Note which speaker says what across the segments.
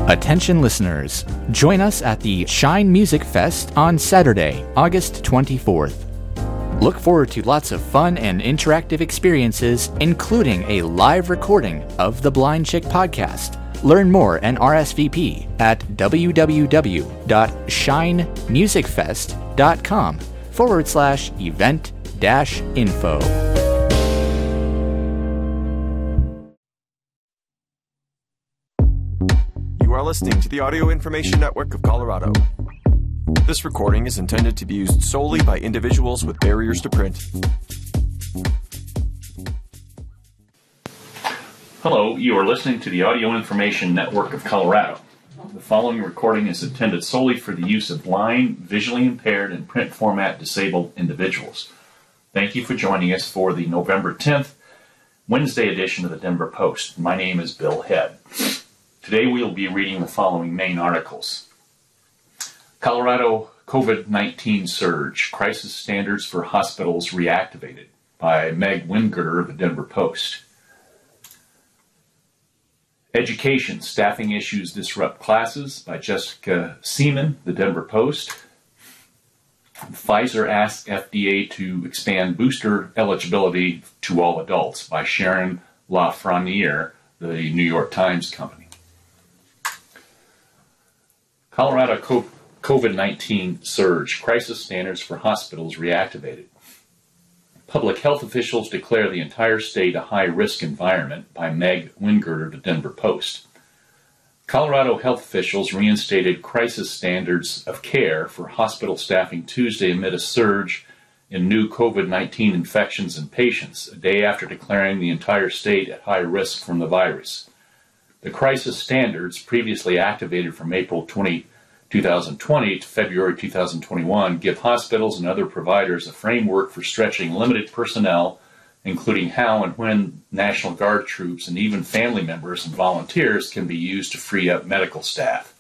Speaker 1: Attention listeners, join us at the Shine Music Fest on Saturday, August 24th. Look forward to lots of fun and interactive experiences, including a live recording of the Blind Chick podcast. Learn more and RSVP at www.shinemusicfest.com/event-info.
Speaker 2: You are listening to the Audio Information Network of Colorado. This recording is intended to be used solely by individuals with barriers to print.
Speaker 3: Hello, you are listening to the Audio Information Network of Colorado. The following recording is intended solely for the use of blind, visually impaired, and print format disabled individuals. Thank you for joining us for the November 10th, Wednesday edition of the Denver Post. My name is Bill Head. Today we will be reading the following main articles. Colorado COVID-19 Surge, Crisis Standards for Hospitals Reactivated by Meg Wingirter of the Denver Post. Education, Staffing Issues Disrupt Classes by Jessica Seaman, the Denver Post. Pfizer asks FDA to expand booster eligibility to all adults by Sharon Lafreniere, the New York Times Company. Colorado COVID-19 Surge, Crisis Standards for Hospitals Reactivated. Public health officials declare the entire state a high-risk environment by Meg Wingirter, the Denver Post. Colorado health officials reinstated crisis standards of care for hospital staffing Tuesday amid a surge in new COVID-19 infections and patients, a day after declaring the entire state at high risk from the virus. The crisis standards, previously activated from April 2020 to February 2021, give hospitals and other providers a framework for stretching limited personnel, including how and when National Guard troops and even family members and volunteers can be used to free up medical staff.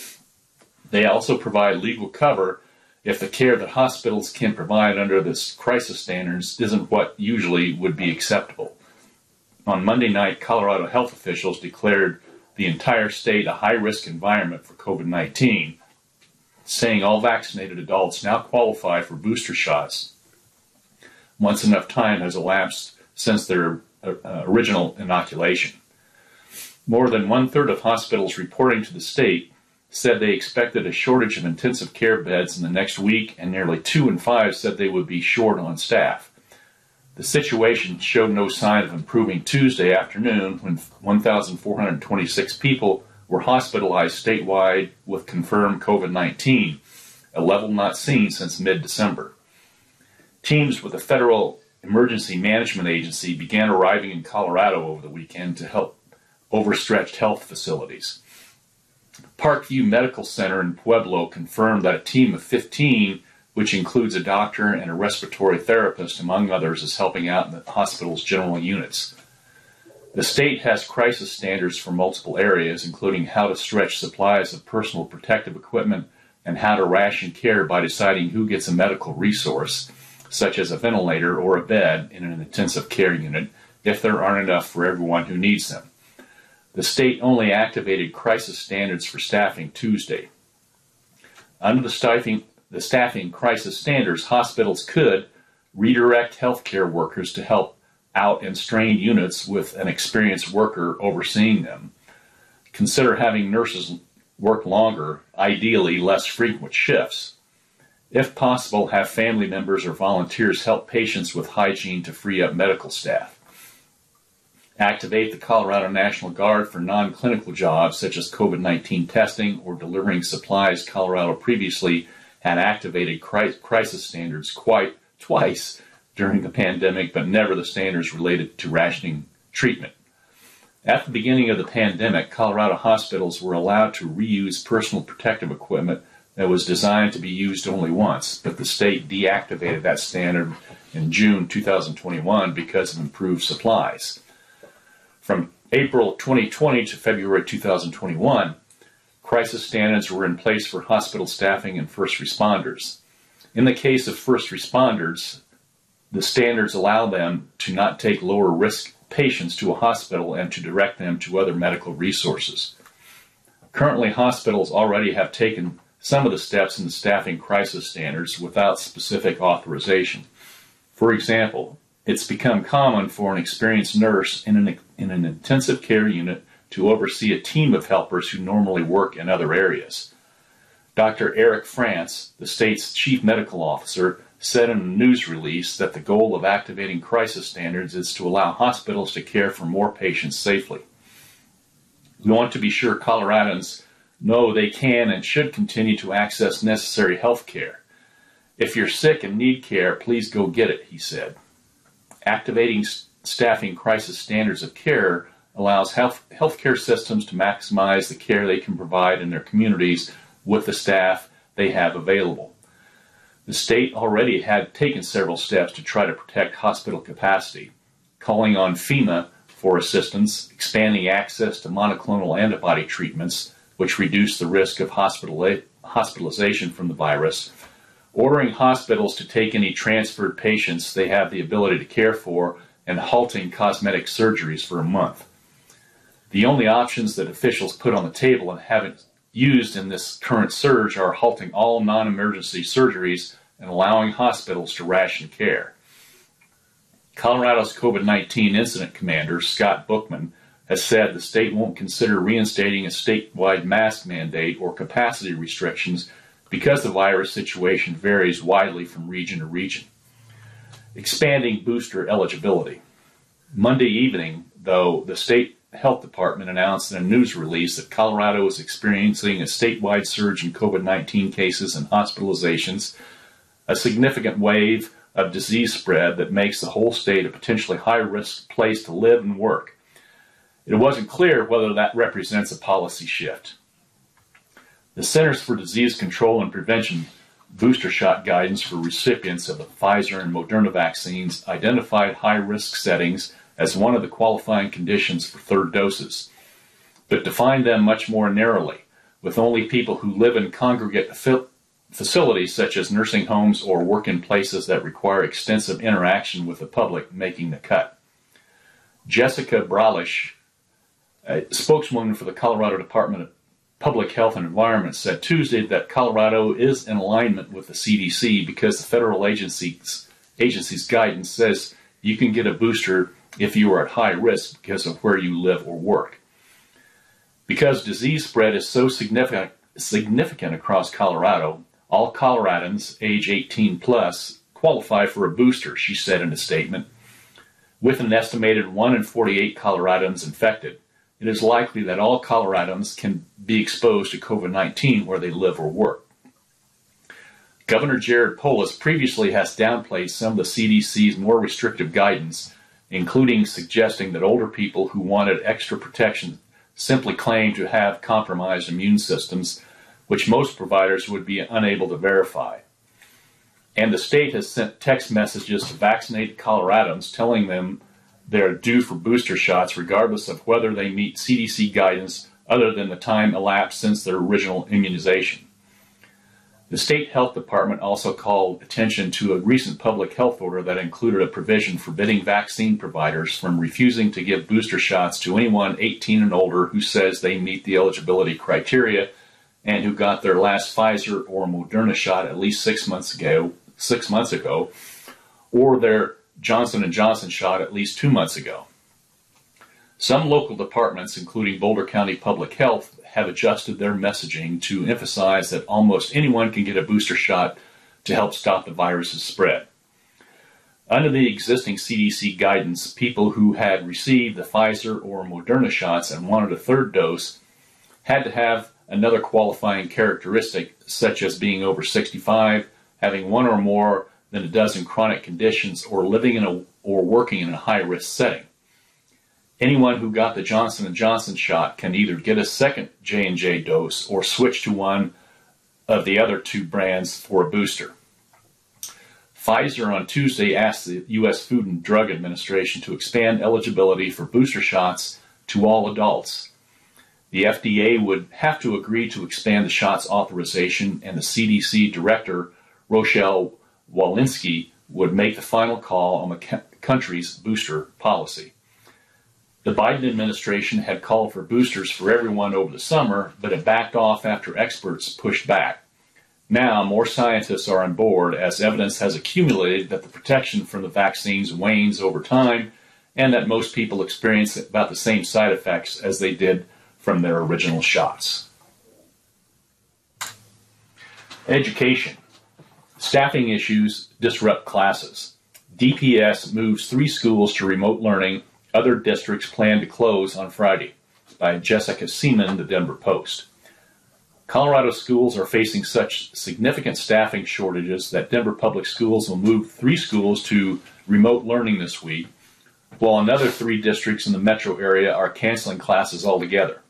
Speaker 3: They also provide legal cover if the care that hospitals can provide under this crisis standards isn't what usually would be acceptable. On Monday night, Colorado health officials declared the entire state a high-risk environment for COVID-19, saying all vaccinated adults now qualify for booster shots once enough time has elapsed since their original inoculation. More than one-third of hospitals reporting to the state said they expected a shortage of intensive care beds in the next week, and nearly 2 in 5 said they would be short on staff. The situation showed no sign of improving Tuesday afternoon when 1,426 people were hospitalized statewide with confirmed COVID-19, a level not seen since mid-December. Teams with the Federal Emergency Management Agency began arriving in Colorado over the weekend to help overstretched health facilities. Parkview Medical Center in Pueblo confirmed that a team of 15, which includes a doctor and a respiratory therapist, among others, is helping out in the hospital's general units. The state has crisis standards for multiple areas, including how to stretch supplies of personal protective equipment and how to ration care by deciding who gets a medical resource, such as a ventilator or a bed in an intensive care unit, if there aren't enough for everyone who needs them. The state only activated crisis standards for staffing Tuesday. Under the staffing crisis standards, hospitals could redirect healthcare workers to help out in strained units with an experienced worker overseeing them. Consider having nurses work longer, ideally less frequent shifts. If possible, have family members or volunteers help patients with hygiene to free up medical staff. Activate the Colorado National Guard for non-clinical jobs such as COVID-19 testing or delivering supplies. Colorado previously had activated crisis standards twice during the pandemic, but never the standards related to rationing treatment. At the beginning of the pandemic, Colorado hospitals were allowed to reuse personal protective equipment that was designed to be used only once, but the state deactivated that standard in June 2021 because of improved supplies. From April 2020 to February 2021, crisis standards were in place for hospital staffing and first responders. In the case of first responders, the standards allow them to not take lower risk patients to a hospital and to direct them to other medical resources. Currently, hospitals already have taken some of the steps in the staffing crisis standards without specific authorization. For example, it's become common for an experienced nurse in an intensive care unit to oversee a team of helpers who normally work in other areas. Dr. Eric France, the state's chief medical officer, said in a news release that the goal of activating crisis standards is to allow hospitals to care for more patients safely. We want to be sure Coloradans know they can and should continue to access necessary health care. If you're sick and need care, please go get it, he said. Activating staffing crisis standards of care allows healthcare systems to maximize the care they can provide in their communities with the staff they have available. The state already had taken several steps to try to protect hospital capacity, calling on FEMA for assistance, expanding access to monoclonal antibody treatments, which reduce the risk of hospitalization from the virus, ordering hospitals to take any transferred patients they have the ability to care for, and halting cosmetic surgeries for a month. The only options that officials put on the table and haven't used in this current surge are halting all non-emergency surgeries and allowing hospitals to ration care. Colorado's COVID-19 incident commander, Scott Bookman, has said the state won't consider reinstating a statewide mask mandate or capacity restrictions because the virus situation varies widely from region to region. Expanding booster eligibility. Monday evening, though, the state health department announced in a news release that Colorado is experiencing a statewide surge in COVID-19 cases and hospitalizations, a significant wave of disease spread that makes the whole state a potentially high-risk place to live and work. It wasn't clear whether that represents a policy shift. The Centers for Disease Control and Prevention booster shot guidance for recipients of the Pfizer and Moderna vaccines identified high-risk settings as one of the qualifying conditions for third doses, but defined them much more narrowly, with only people who live in congregate facilities such as nursing homes or work in places that require extensive interaction with the public making the cut. Jessica Bralish, a spokeswoman for the Colorado Department of Public Health and Environment, said Tuesday that Colorado is in alignment with the CDC because the federal agency's guidance says you can get a booster if you are at high risk because of where you live or work. Because disease spread is so significant across Colorado, all Coloradans age 18 plus qualify for a booster, she said in a statement. With an estimated 1 in 48 Coloradans infected, it is likely that all Coloradans can be exposed to COVID-19 where they live or work. Governor Jared Polis previously has downplayed some of the CDC's more restrictive guidance, including suggesting that older people who wanted extra protection simply claimed to have compromised immune systems, which most providers would be unable to verify. And the state has sent text messages to vaccinated Coloradans telling them they're due for booster shots regardless of whether they meet CDC guidance other than the time elapsed since their original immunization. The state health department also called attention to a recent public health order that included a provision forbidding vaccine providers from refusing to give booster shots to anyone 18 and older who says they meet the eligibility criteria and who got their last Pfizer or Moderna shot at least 6 months ago, or their Johnson & Johnson shot at least 2 months ago. Some local departments, including Boulder County Public Health, have adjusted their messaging to emphasize that almost anyone can get a booster shot to help stop the virus's spread. Under the existing CDC guidance, people who had received the Pfizer or Moderna shots and wanted a third dose had to have another qualifying characteristic, such as being over 65, having one or more than a dozen chronic conditions, or living in or working in a high-risk setting. Anyone who got the Johnson & Johnson shot can either get a second J&J dose or switch to one of the other two brands for a booster. Pfizer on Tuesday asked the U.S. Food and Drug Administration to expand eligibility for booster shots to all adults. The FDA would have to agree to expand the shots authorization, and the CDC director, Rochelle Walensky, would make the final call on the country's booster policy. The Biden administration had called for boosters for everyone over the summer, but it backed off after experts pushed back. Now, more scientists are on board as evidence has accumulated that the protection from the vaccines wanes over time and that most people experience about the same side effects as they did from their original shots. Education. Staffing issues disrupt classes. DPS moves 3 schools to remote learning. Other districts plan to close on Friday. By Jessica Seaman, the Denver Post. Colorado schools are facing such significant staffing shortages that Denver Public Schools will move 3 schools to remote learning this week, while another 3 districts in the metro area are canceling classes altogether.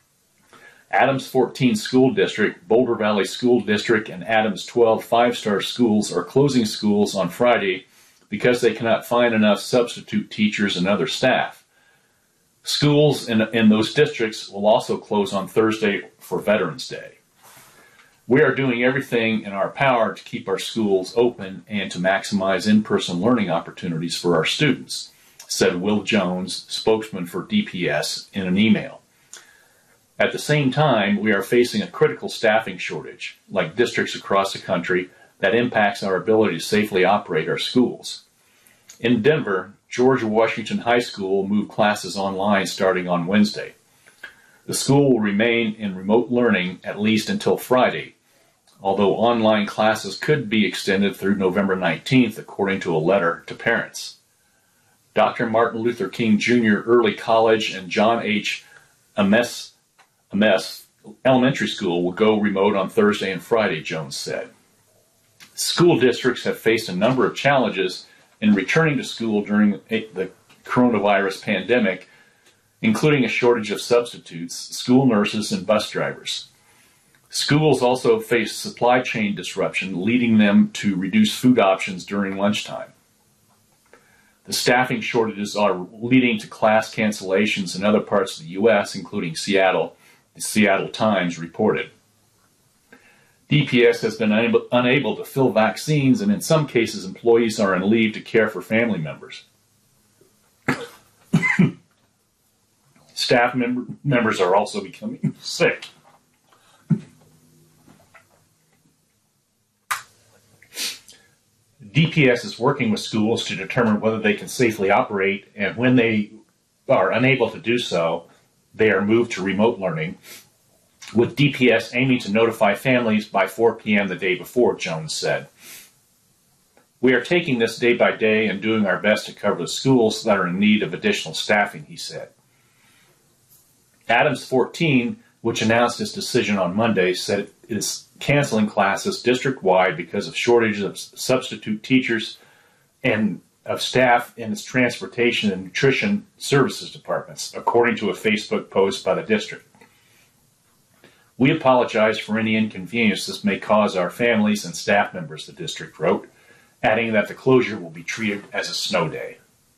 Speaker 3: Adams 14 School District, Boulder Valley School District, and Adams 12 5-star schools are closing schools on Friday because they cannot find enough substitute teachers and other staff. Schools in those districts will also close on Thursday for Veterans Day. We are doing everything in our power to keep our schools open and to maximize in-person learning opportunities for our students, said Will Jones, spokesman for DPS, in an email. At the same time, we are facing a critical staffing shortage, like districts across the country, that impacts our ability to safely operate our schools. In Denver, George Washington High School moved classes online starting on Wednesday. The school will remain in remote learning at least until Friday, although online classes could be extended through November 19th, according to a letter to parents. Dr. Martin Luther King Jr. Early College and John H. Ames Elementary School will go remote on Thursday and Friday, Jones said. School districts have faced a number of challenges in returning to school during the coronavirus pandemic, including a shortage of substitutes, school nurses, and bus drivers. Schools also face supply chain disruption, leading them to reduce food options during lunchtime. The staffing shortages are leading to class cancellations in other parts of the U.S., including Seattle, the Seattle Times reported. DPS has been unable to fill vaccines, and in some cases, employees are on leave to care for family members. Staff members are also becoming sick. DPS is working with schools to determine whether they can safely operate, and when they are unable to do so, they are moved to remote learning, with DPS aiming to notify families by 4 p.m. the day before, Jones said. We are taking this day by day and doing our best to cover the schools that are in need of additional staffing, he said. Adams 14, which announced its decision on Monday, said it is canceling classes district-wide because of shortages of substitute teachers and of staff in its transportation and nutrition services departments, according to a Facebook post by the district. We apologize for any inconvenience this may cause our families and staff members, the district wrote, adding that the closure will be treated as a snow day.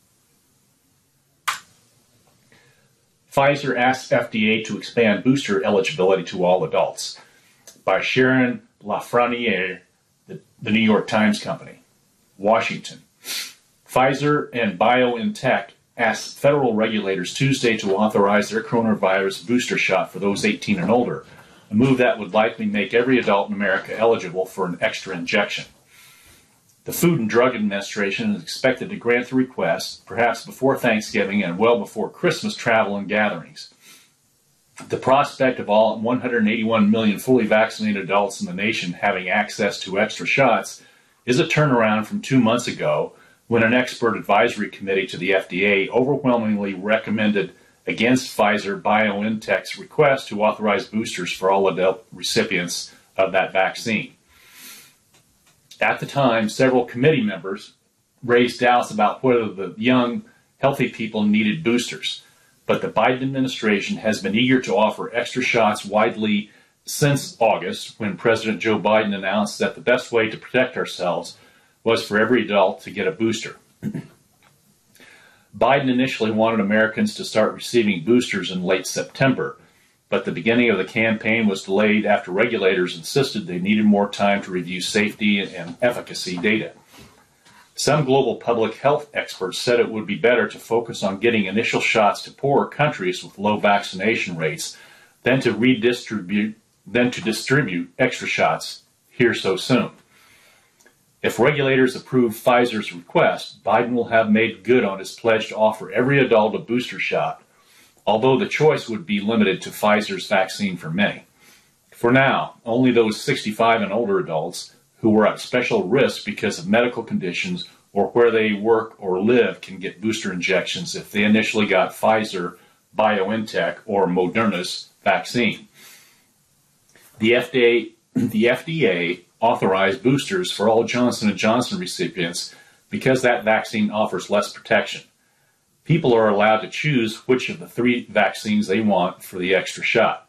Speaker 3: Pfizer asks FDA to expand booster eligibility to all adults, by Sharon Lafreniere, the New York Times Company. Washington. Pfizer and BioNTech asked federal regulators Tuesday to authorize their coronavirus booster shot for those 18 and older, a move that would likely make every adult in America eligible for an extra injection. The Food and Drug Administration is expected to grant the request, perhaps before Thanksgiving and well before Christmas travel and gatherings. The prospect of all 181 million fully vaccinated adults in the nation having access to extra shots is a turnaround from 2 months ago, when an expert advisory committee to the FDA overwhelmingly recommended against Pfizer-BioNTech's request to authorize boosters for all adult recipients of that vaccine. At the time, several committee members raised doubts about whether the young, healthy people needed boosters, but the Biden administration has been eager to offer extra shots widely since August, when President Joe Biden announced that the best way to protect ourselves was for every adult to get a booster. Biden initially wanted Americans to start receiving boosters in late September, but the beginning of the campaign was delayed after regulators insisted they needed more time to review safety and efficacy data. Some global public health experts said it would be better to focus on getting initial shots to poorer countries with low vaccination rates than to distribute extra shots here so soon. If regulators approve Pfizer's request, Biden will have made good on his pledge to offer every adult a booster shot, although the choice would be limited to Pfizer's vaccine for many. For now, only those 65 and older adults who were at special risk because of medical conditions or where they work or live can get booster injections if they initially got Pfizer, BioNTech, or Moderna's vaccine. The FDA authorized boosters for all Johnson & Johnson recipients because that vaccine offers less protection. People are allowed to choose which of the 3 vaccines they want for the extra shot.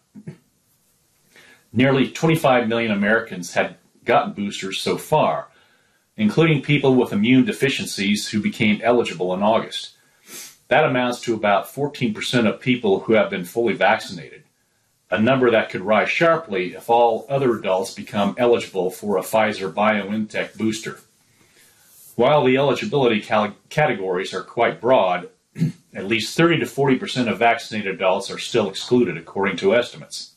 Speaker 3: Nearly 25 million Americans had gotten boosters so far, including people with immune deficiencies who became eligible in August. That amounts to about 14% of people who have been fully vaccinated, a number that could rise sharply if all other adults become eligible for a Pfizer-BioNTech booster. While the eligibility categories are quite broad, at least 30 to 40% of vaccinated adults are still excluded, according to estimates.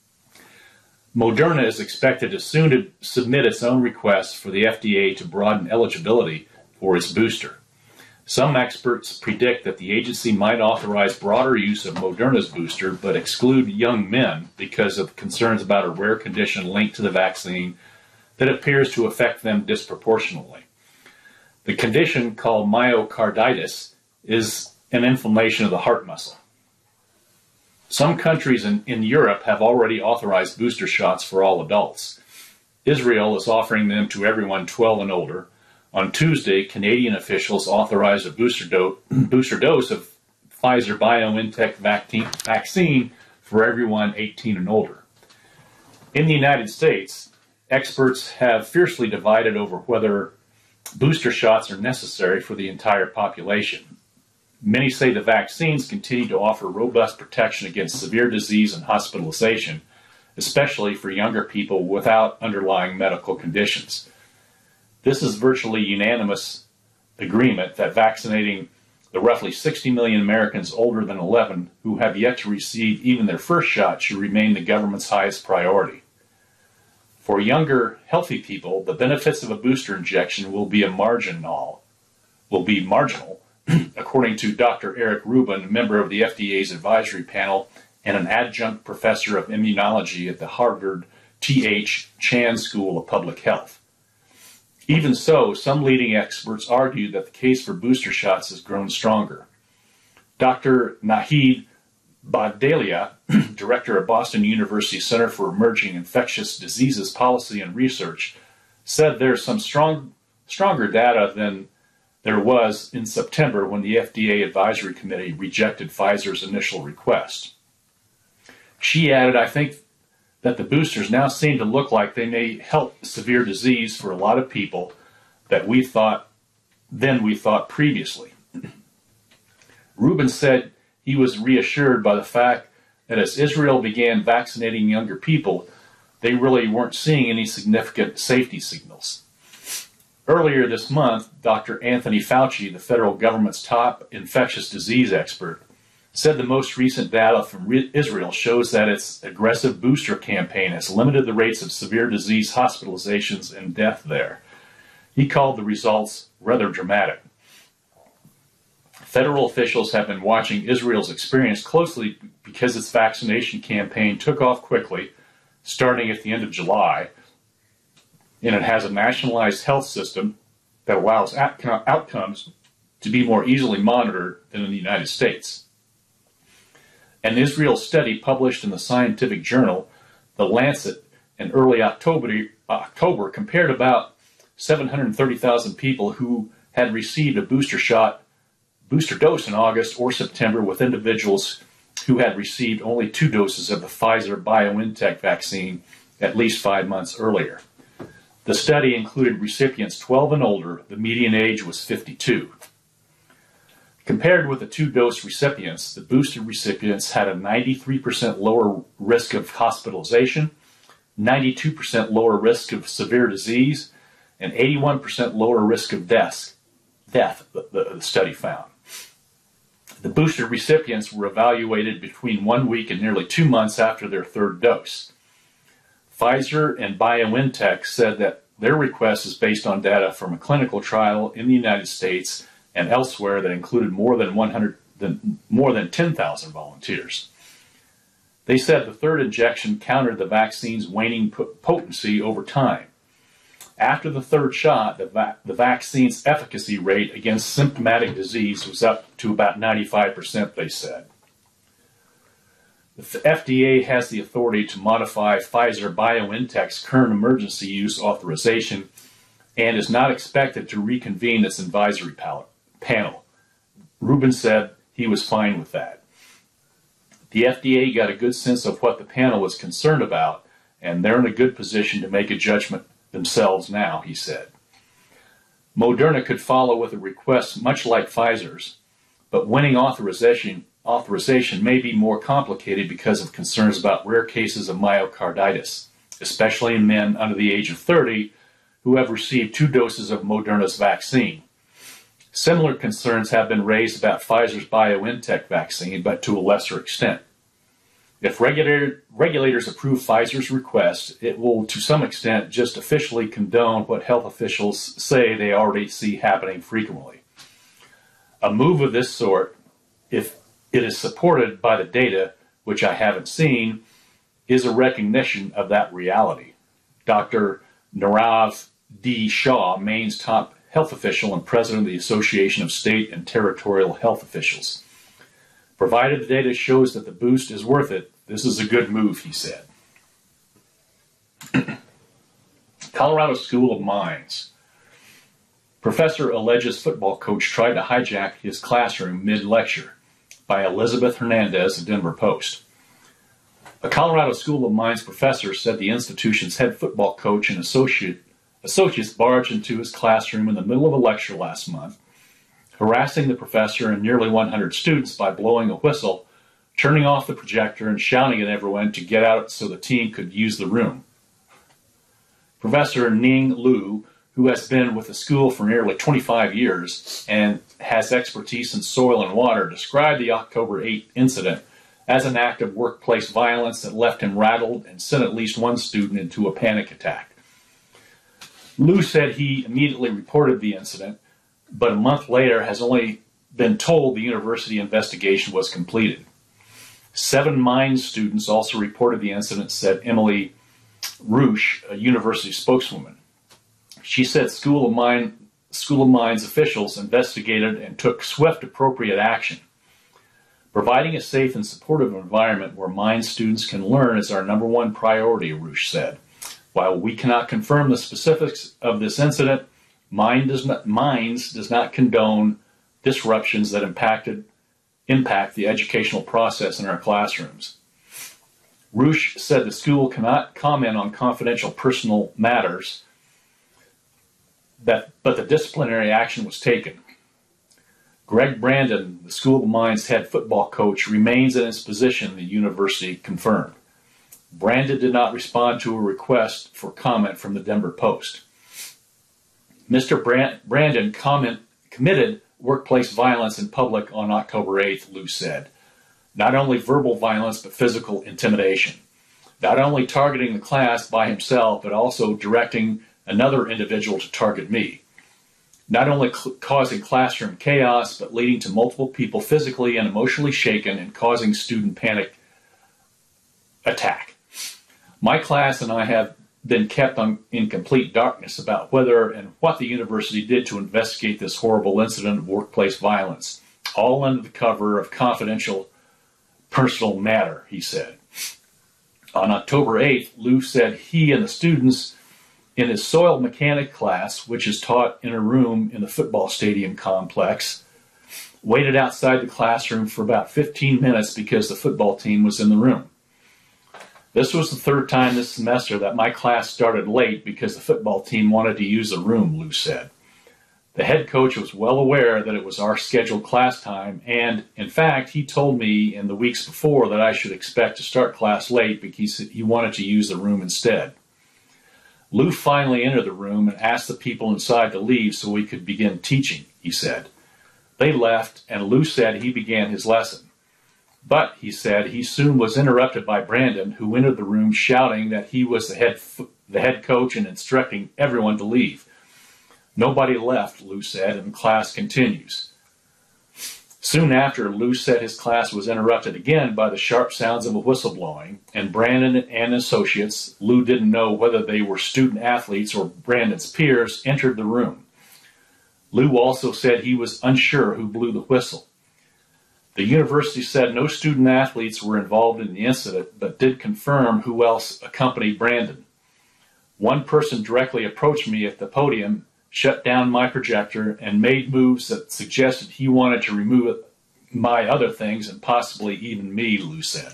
Speaker 3: Moderna is expected to soon to submit its own request for the FDA to broaden eligibility for its booster. Some experts predict that the agency might authorize broader use of Moderna's booster, but exclude young men because of concerns about a rare condition linked to the vaccine that appears to affect them disproportionately. The condition, called myocarditis, is an inflammation of the heart muscle. Some countries in Europe have already authorized booster shots for all adults. Israel is offering them to everyone 12 and older. On Tuesday, Canadian officials authorized a booster dose of Pfizer-BioNTech vaccine for everyone 18 and older. In the United States, experts have fiercely divided over whether booster shots are necessary for the entire population. Many say the vaccines continue to offer robust protection against severe disease and hospitalization, especially for younger people without underlying medical conditions. This is virtually unanimous agreement that vaccinating the roughly 60 million Americans older than 11 who have yet to receive even their first shot should remain the government's highest priority. For younger, healthy people, the benefits of a booster injection will be marginal, according to Dr. Eric Rubin, a member of the FDA's advisory panel and an adjunct professor of immunology at the Harvard T.H. Chan School of Public Health. Even so, some leading experts argue that the case for booster shots has grown stronger. Dr. Nahid Badalia, director of Boston University Center for Emerging Infectious Diseases Policy and Research, said there's some stronger data than there was in September when the FDA Advisory Committee rejected Pfizer's initial request. She added, I think that the boosters now seem to look like they may help severe disease for a lot of people that we thought previously. Rubin said he was reassured by the fact that as Israel began vaccinating younger people, they really weren't seeing any significant safety signals. Earlier this month, Dr. Anthony Fauci, the federal government's top infectious disease expert, said the most recent data from Israel shows that its aggressive booster campaign has limited the rates of severe disease hospitalizations and death there. He called the results rather dramatic. Federal officials have been watching Israel's experience closely because its vaccination campaign took off quickly, starting at the end of July, and it has a nationalized health system that allows outcomes to be more easily monitored than in the United States. An Israel study published in the scientific journal The Lancet in early October compared about 730,000 people who had received a booster dose in August or September with individuals who had received only 2 doses of the Pfizer-BioNTech vaccine at least 5 months earlier. The study included recipients 12 and older. The median age was 52. Compared with the 2-dose recipients, the booster recipients had a 93% lower risk of hospitalization, 92% lower risk of severe disease, and 81% lower risk of deaths death, the study found. The booster recipients were evaluated between 1 week and nearly 2 months after their third dose. Pfizer and BioNTech said that their request is based on data from a clinical trial in the United States and elsewhere that included more than 10,000 volunteers. They said the third injection countered the vaccine's waning potency over time. After the third shot, the vaccine's efficacy rate against symptomatic disease was up to about 95%, they said. The FDA has the authority to modify Pfizer-BioNTech's current emergency use authorization and is not expected to reconvene its advisory panel. Rubin said he was fine with that. The FDA got a good sense of what the panel was concerned about, and they're in a good position to make a judgment themselves now, he said. Moderna could follow with a request much like Pfizer's, but winning authorization may be more complicated because of concerns about rare cases of myocarditis, especially in men under the age of 30 who have received 2 doses of Moderna's vaccine. Similar concerns have been raised about Pfizer's BioNTech vaccine, but to a lesser extent. If regulators approve Pfizer's request, it will to some extent just officially condone what health officials say they already see happening frequently. A move of this sort, if it is supported by the data, which I haven't seen, is a recognition of that reality. Dr. Nirav D. Shah, Maine's top health official and president of the Association of State and Territorial Health Officials. Provided the data shows that the boost is worth it, this is a good move, he said. Colorado School of Mines. Professor alleges football coach tried to hijack his classroom mid-lecture, by Elizabeth Hernandez, the Denver Post. A Colorado School of Mines professor said the institution's head football coach and associates barged into his classroom in the middle of a lecture last month, harassing the professor and nearly 100 students by blowing a whistle, turning off the projector, and shouting at everyone to get out so the team could use the room. Professor Ning Liu, who has been with the school for nearly 25 years and has expertise in soil and water, described the October 8 incident as an act of workplace violence that left him rattled and sent at least one student into a panic attack. Liu said he immediately reported the incident, but a month later has only been told the university investigation was completed. 7 mines students also reported the incident, said Emily Roosh, a university spokeswoman. She said School of Mines officials investigated and took swift, appropriate action. Providing a safe and supportive environment where mine students can learn is our number one priority, Roosh said. While we cannot confirm the specifics of this incident, Mines does not condone disruptions that impact the educational process in our classrooms. Roosh said the school cannot comment on confidential personal matters, but the disciplinary action was taken. Greg Brandon, the School of Mines head football coach, remains in his position, the university confirmed. Brandon did not respond to a request for comment from the Denver Post. Mr. Brandon committed workplace violence in public on October 8th, Liu said. Not only verbal violence, but physical intimidation. Not only targeting the class by himself, but also directing another individual to target me. Not only causing classroom chaos, but leading to multiple people physically and emotionally shaken and causing student panic attack. My class and I have been kept in complete darkness about whether and what the university did to investigate this horrible incident of workplace violence, all under the cover of confidential personal matter, he said. On October 8th, Liu said he and the students in his soil mechanic class, which is taught in a room in the football stadium complex, waited outside the classroom for about 15 minutes because the football team was in the room. This was the third time this semester that my class started late because the football team wanted to use the room, Liu said. The head coach was well aware that it was our scheduled class time, and, in fact, he told me in the weeks before that I should expect to start class late because he wanted to use the room instead. Liu finally entered the room and asked the people inside to leave so we could begin teaching. he said. They left, and Lou said he began his lesson. But, he said, he soon was interrupted by Brandon, who entered the room shouting that he was the head coach and instructing everyone to leave. Nobody left, Lou said, and the class continues. Soon after, Lou said his class was interrupted again by the sharp sounds of a whistle blowing, and Brandon and associates, Lou didn't know whether they were student athletes or Brandon's peers, entered the room. Lou also said he was unsure who blew the whistle. The university said no student athletes were involved in the incident, but did confirm who else accompanied Brandon. One person directly approached me at the podium, shut down my projector, and made moves that suggested he wanted to remove my other things and possibly even me, Lou said.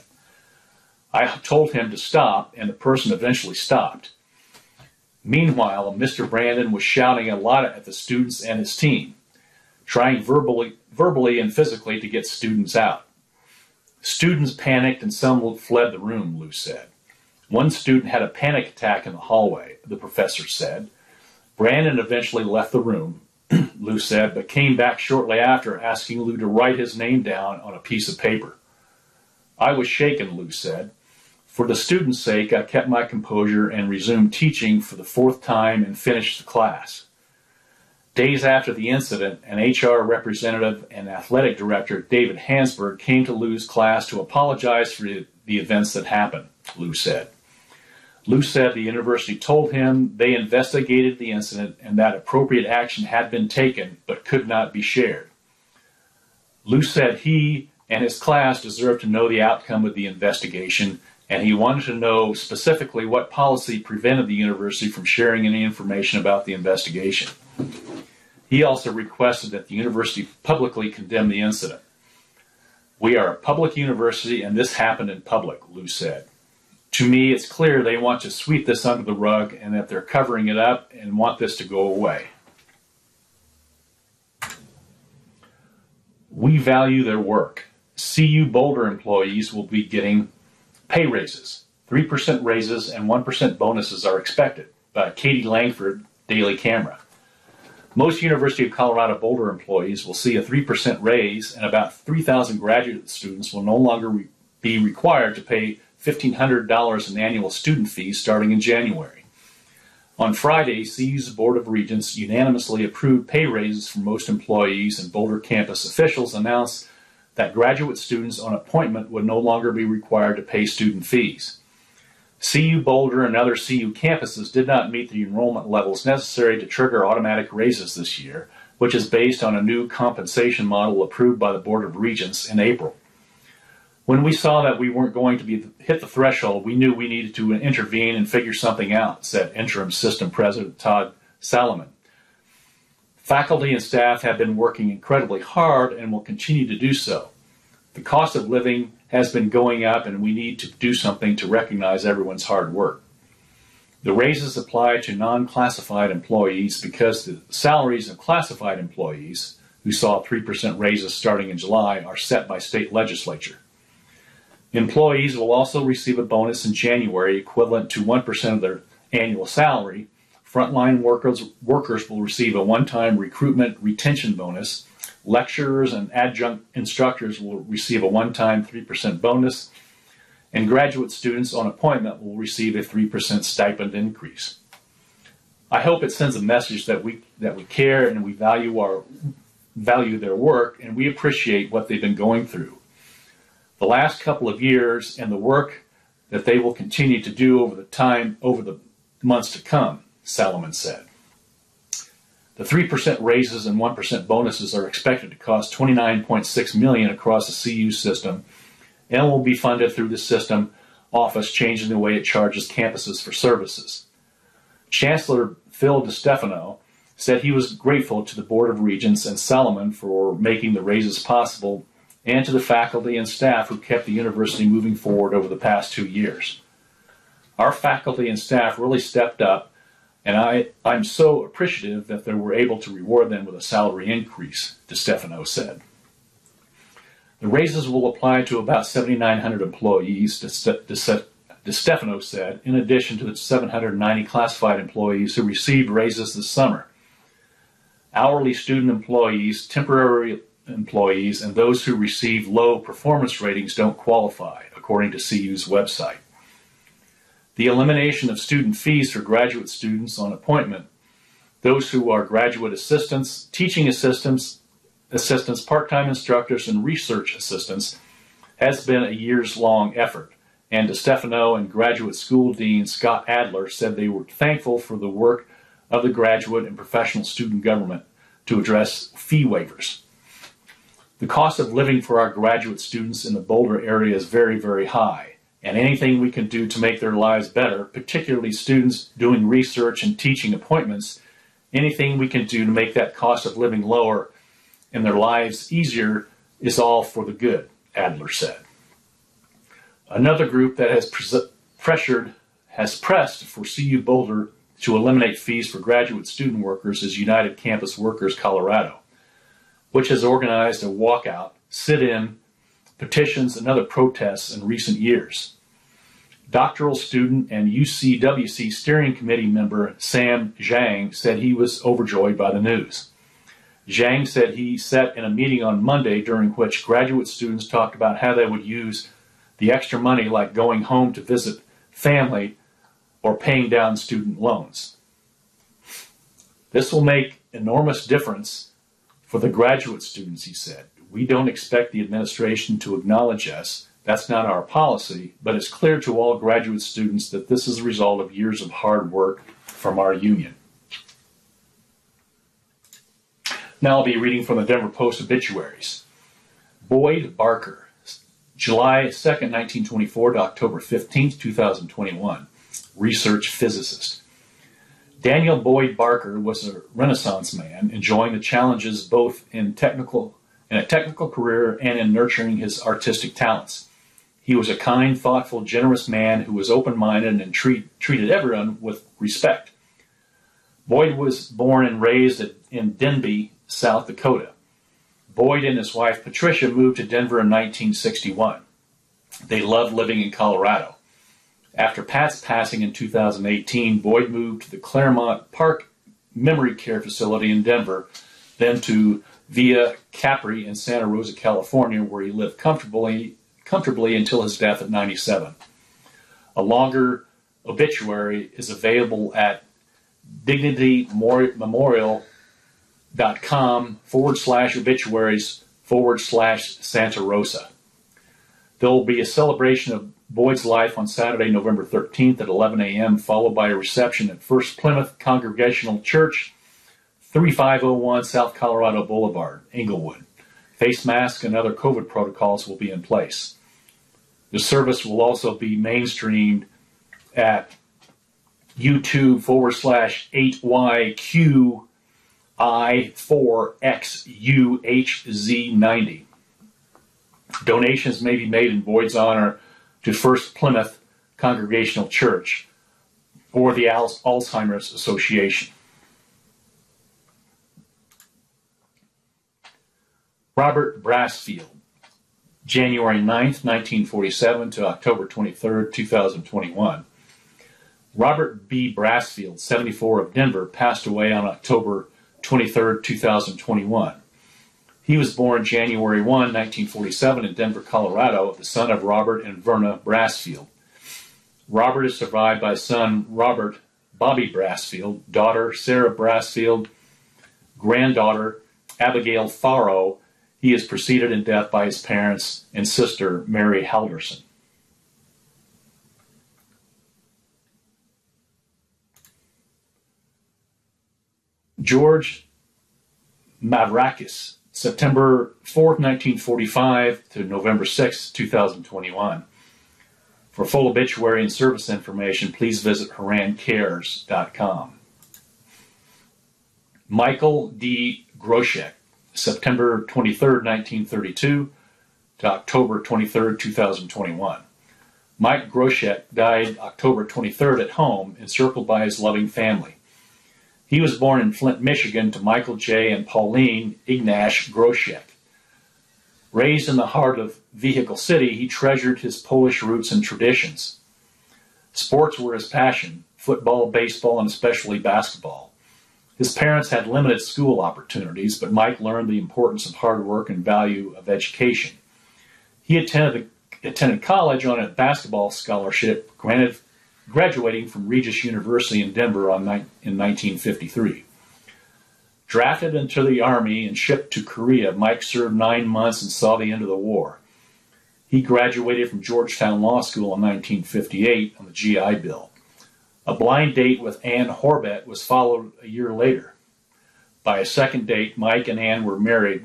Speaker 3: I told him to stop, and the person eventually stopped. Meanwhile, Mr. Brandon was shouting a lot at the students and his team, trying verbally and physically to get students out. Students panicked and some fled the room, Lou said. One student had a panic attack in the hallway, the professor said. Brandon eventually left the room, Lou said, but came back shortly after asking Lou to write his name down on a piece of paper. I was shaken, Lou said. For the students' sake, I kept my composure and resumed teaching for the fourth time and finished the class. Days after the incident, an HR representative and athletic director, David Hansberg, came to Lou's class to apologize for the events that happened, Lou said. Lou said the university told him they investigated the incident and that appropriate action had been taken but could not be shared. Lou said he and his class deserved to know the outcome of the investigation, and he wanted to know specifically what policy prevented the university from sharing any information about the investigation. He also requested that the university publicly condemn the incident. We are a public university, and this happened in public, Lou said. To me, it's clear they want to sweep this under the rug and that they're covering it up and want this to go away. We value their work. CU Boulder employees will be getting pay raises. 3% raises and 1% bonuses are expected, by Katie Langford, Daily Camera. Most University of Colorado Boulder employees will see a 3% raise, and about 3,000 graduate students will no longer be required to pay $1,500 in annual student fees starting in January. On Friday, CU's Board of Regents unanimously approved pay raises for most employees, and Boulder campus officials announced that graduate students on appointment would no longer be required to pay student fees. CU Boulder and other CU campuses did not meet the enrollment levels necessary to trigger automatic raises this year, which is based on a new compensation model approved by the Board of Regents in April. When we saw that we weren't going to hit the threshold, we knew we needed to intervene and figure something out, said Interim System President Todd Salomon. Faculty and staff have been working incredibly hard and will continue to do so. The cost of living has been going up, and we need to do something to recognize everyone's hard work. The raises apply to non-classified employees because the salaries of classified employees, who saw 3% raises starting in July, are set by state legislature. Employees will also receive a bonus in January equivalent to 1% of their annual salary. Frontline workers will receive a one-time recruitment retention bonus. Lecturers and adjunct instructors will receive a one-time 3% bonus, and graduate students on appointment will receive a 3% stipend increase. I hope it sends a message that we care and we value their work, and we appreciate what they've been going through. The last couple of years and the work that they will continue to do over the months to come, Salomon said. The 3% raises and 1% bonuses are expected to cost $29.6 million across the CU system and will be funded through the system office changing the way it charges campuses for services. Chancellor Phil DeStefano said he was grateful to the Board of Regents and Salomon for making the raises possible, and to the faculty and staff who kept the university moving forward over the past 2 years. Our faculty and staff really stepped up, and I'm so appreciative that they were able to reward them with a salary increase, DeStefano said. The raises will apply to about 7,900 employees, DeStefano said, in addition to the 790 classified employees who received raises this summer. hourly student employees, temporary employees, and those who receive low performance ratings don't qualify, according to CU's website. The elimination of student fees for graduate students on appointment, those who are graduate assistants, teaching assistants, part-time instructors, and research assistants, has been a years-long effort. And DeStefano and Graduate School Dean Scott Adler said they were thankful for the work of the graduate and professional student government to address fee waivers. The cost of living for our graduate students in the Boulder area is very, very high, and anything we can do to make their lives better, particularly students doing research and teaching appointments, anything we can do to make that cost of living lower and their lives easier is all for the good, Adler said. Another group that has pressed for CU Boulder to eliminate fees for graduate student workers is United Campus Workers Colorado, which has organized a walkout, sit-in, petitions, and other protests in recent years. Doctoral student and UCWC steering committee member Sam Zhang said he was overjoyed by the news. Zhang said he sat in a meeting on Monday during which graduate students talked about how they would use the extra money, like going home to visit family or paying down student loans. This will make enormous difference for the graduate students, he said. We don't expect the administration to acknowledge us. That's not our policy, but it's clear to all graduate students that this is a result of years of hard work from our union. Now I'll be reading from the Denver Post obituaries. Boyd Barker, July 2nd, 1924 to October 15th, 2021, research physicist. Daniel Boyd Barker was a Renaissance man, enjoying the challenges both in a technical career and in nurturing his artistic talents. He was a kind, thoughtful, generous man who was open-minded and treated everyone with respect. Boyd was born and raised in Denby, South Dakota. Boyd and his wife Patricia moved to Denver in 1961. They loved living in Colorado. After Pat's passing in 2018, Boyd moved to the Claremont Park Memory Care Facility in Denver, then to Via Capri in Santa Rosa, California, where he lived comfortably until his death at 97. A longer obituary is available at dignitymemorial.com/obituaries/Santa Rosa. There will be a celebration of Boyd's life on Saturday, November 13th at 11 a.m., followed by a reception at First Plymouth Congregational Church, 3501 South Colorado Boulevard, Englewood. Face masks and other COVID protocols will be in place. The service will also be mainstreamed at YouTube/8YQI4XUHZ90. Donations may be made in Boyd's honor to First Plymouth Congregational Church or the Alzheimer's Association. Robert Brassfield, January 9th, 1947 to October 23rd, 2021. Robert B. Brassfield, 74, of Denver, passed away on October 23rd, 2021. He was born January 1, 1947 in Denver, Colorado, the son of Robert and Verna Brassfield. Robert is survived by son Robert Bobby Brassfield, daughter Sarah Brassfield, granddaughter Abigail Faro. He is preceded in death by his parents and sister Mary Halverson. George Mavrakis, September 4th, 1945 to November 6th, 2021. For full obituary and service information, please visit HaranCares.com. Michael D. Groshek, September 23rd, 1932 to October 23rd, 2021. Mike Groshek died October 23rd at home, encircled by his loving family. He was born in Flint, Michigan to Michael J. and Pauline Ignash Groshek. Raised in the heart of Vehicle City, he treasured his Polish roots and traditions. Sports were his passion, football, baseball, and especially basketball.
Speaker 4: His parents had limited school opportunities, but Mike learned the importance of hard work and value of education. He attended college on a basketball scholarship, graduating from Regis University in Denver in 1953. Drafted into the Army and shipped to Korea, Mike served 9 months and saw the end of the war. He graduated from Georgetown Law School in 1958 on the GI Bill. A blind date with Ann Horbett was followed a year later. By a second date, Mike and Ann were married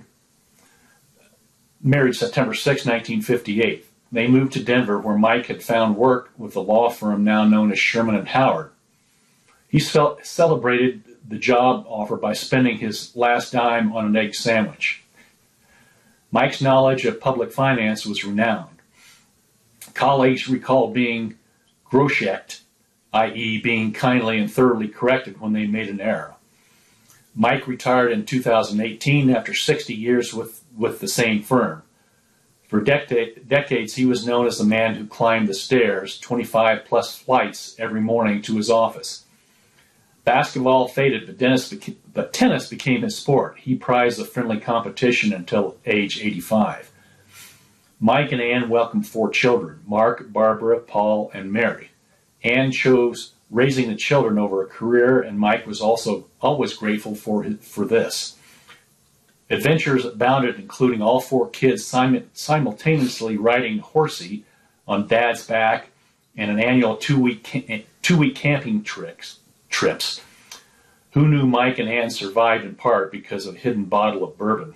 Speaker 4: September 6, 1958. They moved to Denver, where Mike had found work with the law firm now known as Sherman and Howard. He celebrated the job offer by spending his last dime on an egg sandwich. Mike's knowledge of public finance was renowned. Colleagues recalled being groschecked, i.e. being kindly and thoroughly corrected when they made an error. Mike retired in 2018 after 60 years with the same firm. For decades, he was known as the man who climbed the stairs, 25-plus flights every morning to his office. Basketball faded, but tennis became his sport. He prized the friendly competition until age 85. Mike and Ann welcomed 4 children, Mark, Barbara, Paul, and Mary. Ann chose raising the children over a career, and Mike was also always grateful for this. Adventures abounded, including all 4 kids simultaneously riding Horsey on Dad's back and an annual 2-week camping trips. Who knew Mike and Ann survived in part because of a hidden bottle of bourbon?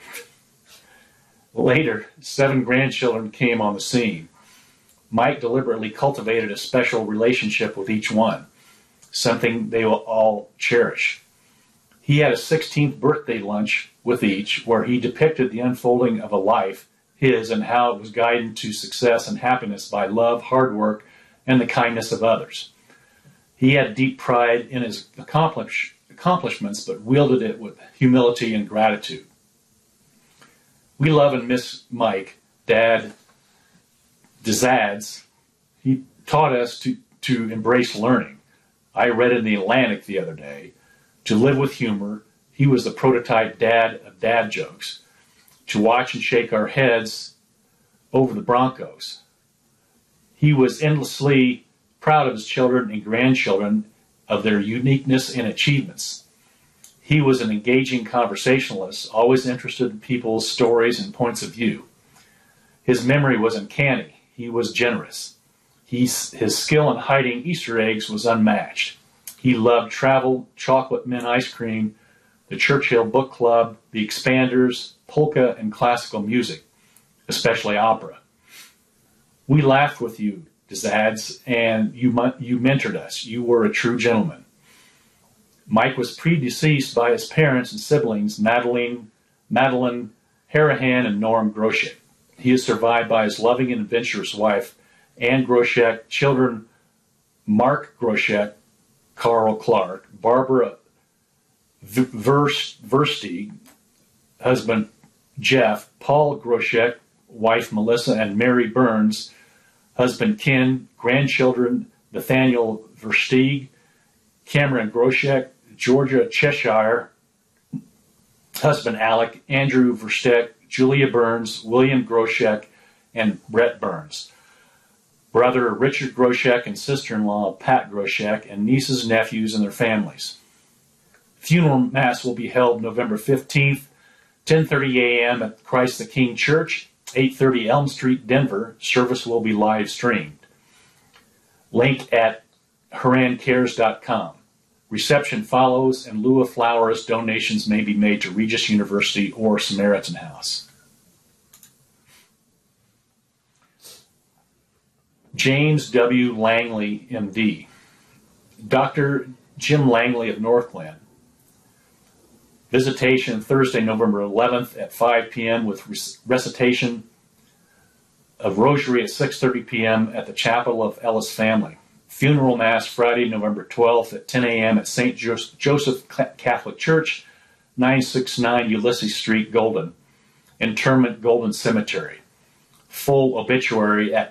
Speaker 4: Later, 7 grandchildren came on the scene. Mike deliberately cultivated a special relationship with each one, something they will all cherish. He had a 16th birthday lunch with each, where he depicted the unfolding of a life, his, and how it was guided to success and happiness by love, hard work, and the kindness of others. He had deep pride in his accomplishments, but wielded it with humility and gratitude. We love and miss Mike, Dad, Dazads. He taught us to embrace learning. I read in the Atlantic the other day, to live with humor. He was the prototype dad of dad jokes. To watch and shake our heads over the Broncos. He was endlessly proud of his children and grandchildren, of their uniqueness and achievements. He was an engaging conversationalist, always interested in people's stories and points of view. His memory was uncanny. He was generous. His skill in hiding Easter eggs was unmatched. He loved travel, chocolate mint ice cream, the Churchill Book Club, the Expanders, polka, and classical music, especially opera. We laughed with you, Dazads, and you mentored us. You were a true gentleman. Mike was predeceased by his parents and siblings, Madeline Harahan, and Norm Groshek. He is survived by his loving and adventurous wife, Ann Groshek, children Mark Groshek, Carl Clark, Barbara Versteeg, husband Jeff, Paul Groshek, wife Melissa, and Mary Burns, husband Ken, grandchildren Nathaniel Versteeg, Cameron Groshek, Georgia Cheshire, husband Alec, Andrew Versteeg, Julia Burns, William Groshek, and Brett Burns. Brother Richard Groshek and sister-in-law Pat Groshek, and nieces, nephews, and their families. Funeral Mass will be held November 15th, 10:30 a.m. at Christ the King Church, 830 Elm Street, Denver. Service will be live streamed. Link at HaranCares.com. Reception follows. In lieu of flowers, donations may be made to Regis University or Samaritan House. James W. Langley, M.D. Dr. Jim Langley of North Glen. Visitation Thursday, November 11th at 5 p.m. with recitation of Rosary at 6:30 p.m. at the Chapel of Ellis Family. Funeral Mass Friday, November 12th at 10 a.m. at St. Joseph Catholic Church, 969 Ulysses Street, Golden. Interment, Golden Cemetery. Full obituary at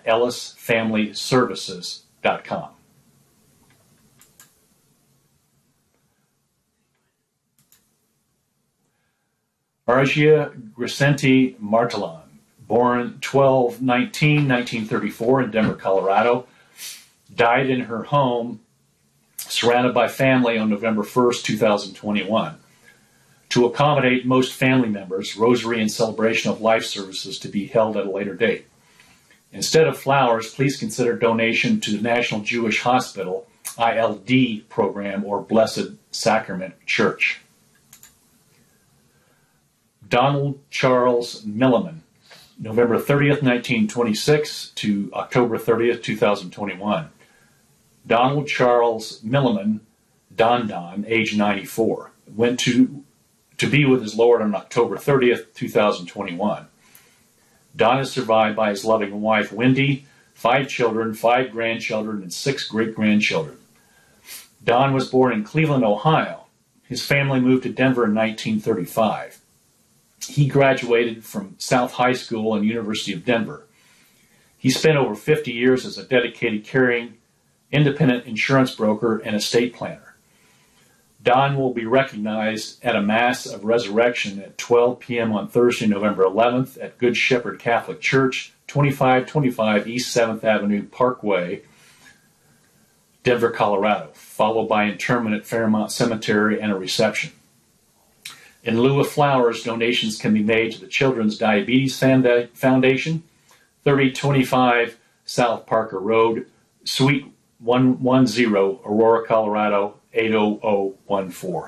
Speaker 4: ellisfamilyservices.com. Argia Grisenti Martelan, born 12/19/1934 in Denver, Colorado, died in her home, surrounded by family, on November 1st, 2021. To accommodate most family members, rosary and celebration of life services to be held at a later date. Instead of flowers, please consider donation to the National Jewish Hospital ILD program or Blessed Sacrament Church. Donald Charles Milliman, November 30th, 1926 to October 30th, 2021. Donald Charles Milliman, Don Don, age 94, went to be with his Lord on October 30th, 2021. Don is survived by his loving wife, Wendy, 5 children, 5 grandchildren, and 6 great-grandchildren. Don was born in Cleveland, Ohio. His family moved to Denver in 1935. He graduated from South High School and University of Denver. He spent over 50 years as a dedicated, caring, independent insurance broker and estate planner. Don will be recognized at a Mass of Resurrection at 12 p.m. on Thursday, November 11th at Good Shepherd Catholic Church, 2525 East 7th Avenue Parkway, Denver, Colorado, followed by interment at Fairmount Cemetery and a reception. In lieu of flowers, donations can be made to the Children's Diabetes Foundation, 3025 South Parker Road, Suite 110, Aurora, Colorado, 80014.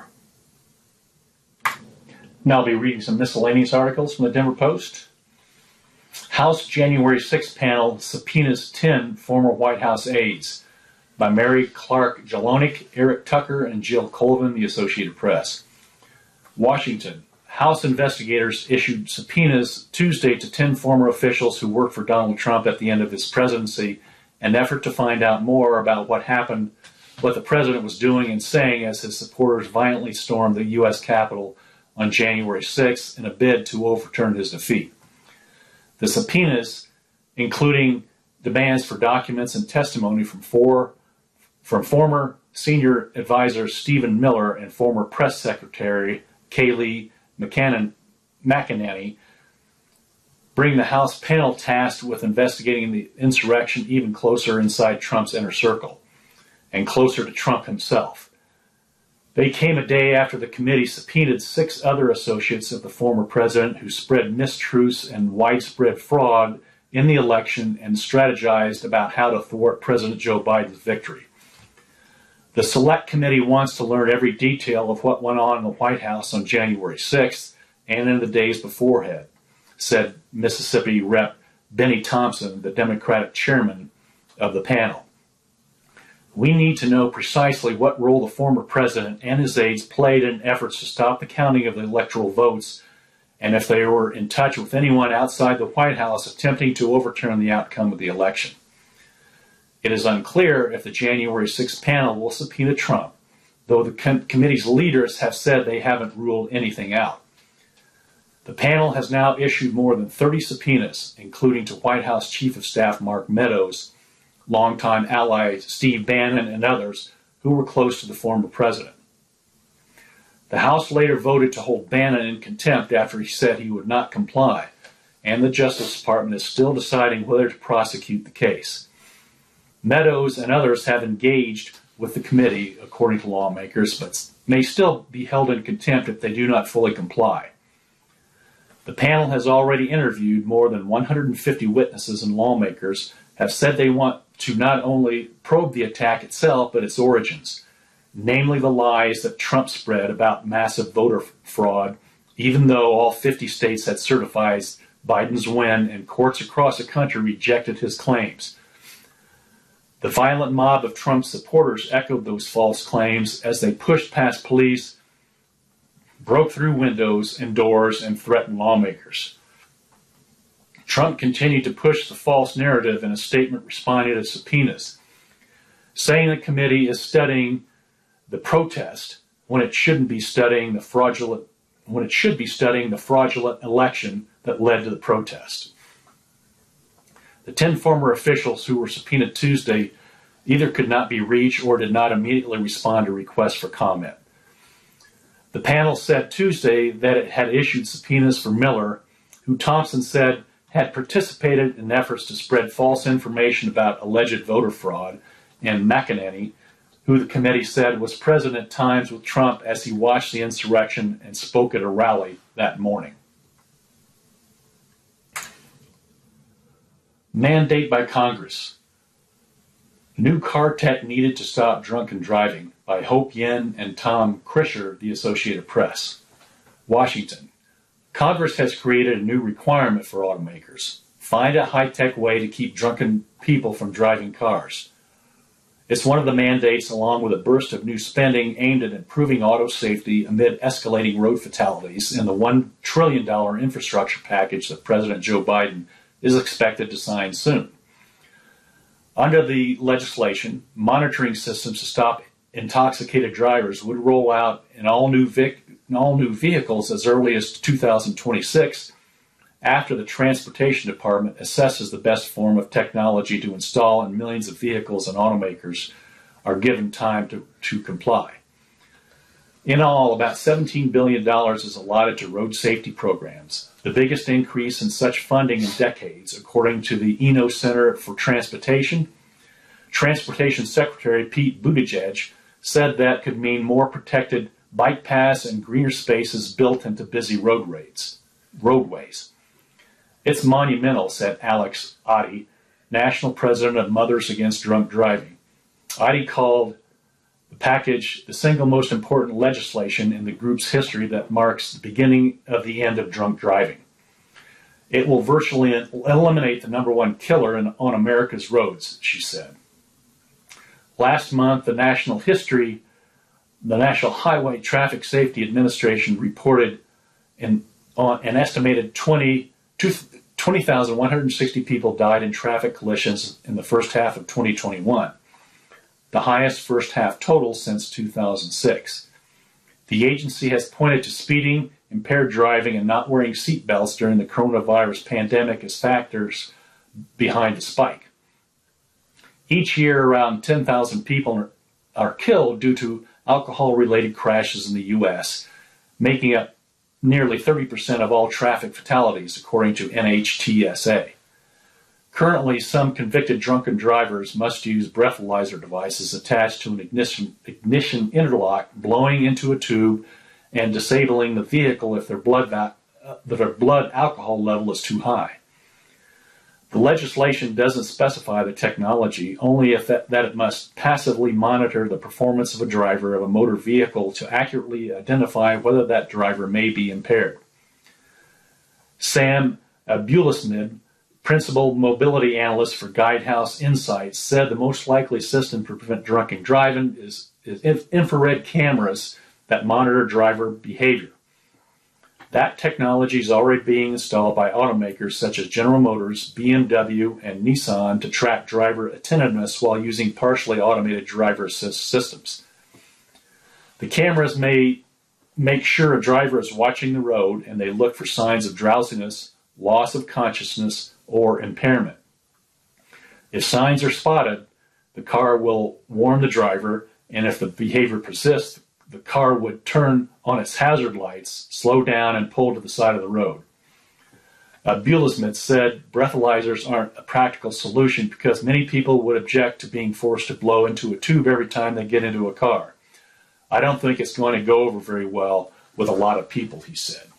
Speaker 4: Now I'll be reading some miscellaneous articles from the Denver Post. House January 6 panel subpoenas 10 former White House aides by Mary Clark Jelinek, Eric Tucker, and Jill Colvin, the Associated Press. Washington. House investigators issued subpoenas Tuesday to 10 former officials who worked for Donald Trump at the end of his presidency, an effort to find out more about what happened, what the president was doing and saying as his supporters violently stormed the U.S. Capitol on January 6th in a bid to overturn his defeat. The subpoenas, including demands for documents and testimony from former senior advisor Stephen Miller and former press secretary Kayleigh McEnany, bring the House panel tasked with investigating the insurrection even closer inside Trump's inner circle and closer to Trump himself. They came a day after the committee subpoenaed 6 other associates of the former president who spread mistruths and widespread fraud in the election and strategized about how to thwart President Joe Biden's victory. The Select Committee wants to learn every detail of what went on in the White House on January 6th and in the days beforehand, said Mississippi Rep. Benny Thompson, the Democratic chairman of the panel. We need to know precisely what role the former president and his aides played in efforts to stop the counting of the electoral votes, and if they were in touch with anyone outside the White House attempting to overturn the outcome of the election. It is unclear if the January 6th panel will subpoena Trump, though the committee's leaders have said they haven't ruled anything out. The panel has now issued more than 30 subpoenas, including to White House Chief of Staff Mark Meadows, longtime ally Steve Bannon, and others who were close to the former president. The House later voted to hold Bannon in contempt after he said he would not comply, and the Justice Department is still deciding whether to prosecute the case. Meadows and others have engaged with the committee, according to lawmakers, but may still be held in contempt if they do not fully comply. The panel has already interviewed more than 150 witnesses, and lawmakers have said they want to not only probe the attack itself, but its origins, namely the lies that Trump spread about massive voter fraud, even though all 50 states had certified Biden's win and courts across the country rejected his claims. The violent mob of Trump's supporters echoed those false claims as they pushed past police, broke through windows and doors, and threatened lawmakers. Trump continued to push the false narrative in a statement responding to subpoenas, saying the committee is studying the protest when it shouldn't be studying the fraudulent election that led to the protest. The 10 former officials who were subpoenaed Tuesday either could not be reached or did not immediately respond to requests for comment. The panel said Tuesday that it had issued subpoenas for Miller, who Thompson said had participated in efforts to spread false information about alleged voter fraud, and McEnany, who the committee said was present at times with Trump as he watched the insurrection and spoke at a rally that morning. Mandate by Congress. New car tech needed to stop drunken driving by Hope Yin and Tom Krischer, the Associated Press. Washington. Congress has created a new requirement for automakers. Find a high-tech way to keep drunken people from driving cars. It's one of the mandates, along with a burst of new spending aimed at improving auto safety amid escalating road fatalities in the $1 trillion infrastructure package that President Joe Biden is expected to sign soon. Under the legislation, monitoring systems to stop intoxicated drivers would roll out in all new vehicles as early as 2026, after the Transportation Department assesses the best form of technology to install in millions of vehicles and automakers are given time to comply. In all, about $17 billion is allotted to road safety programs, the biggest increase in such funding in decades, according to the Eno Center for Transportation. Transportation Secretary Pete Buttigieg said that could mean more protected bike paths and greener spaces built into busy roadways. It's monumental, said Alex Oddie, national president of Mothers Against Drunk Driving. Oddie called the package the single most important legislation in the group's history that marks the beginning of the end of drunk driving. It will virtually eliminate the number one killer on America's roads, she said. Last month, the National Highway Traffic Safety Administration reported an estimated 20,160 people died in traffic collisions in the first half of 2021, the highest first half total since 2006. The agency has pointed to speeding, impaired driving, and not wearing seatbelts during the coronavirus pandemic as factors behind the spike. Each year, around 10,000 people are killed due to alcohol-related crashes in the U.S., making up nearly 30% of all traffic fatalities, according to NHTSA. Currently, some convicted drunken drivers must use breathalyzer devices attached to an ignition interlock, blowing into a tube and disabling the vehicle if their blood alcohol level is too high. The legislation doesn't specify the technology, only that it must passively monitor the performance of a driver of a motor vehicle to accurately identify whether that driver may be impaired. Sam Bulismid, principal mobility analyst for Guidehouse Insights, said the most likely system to prevent drunken driving is infrared cameras that monitor driver behavior. That technology is already being installed by automakers such as General Motors, BMW, and Nissan to track driver attentiveness while using partially automated driver assist systems. The cameras may make sure a driver is watching the road, and they look for signs of drowsiness, loss of consciousness, or impairment. If signs are spotted, the car will warn the driver, and if the behavior persists, the car would turn on its hazard lights, slow down, and pull to the side of the road. Bulismid said breathalyzers aren't a practical solution because many people would object to being forced to blow into a tube every time they get into a car. I don't think it's going to go over very well with a lot of people, he said.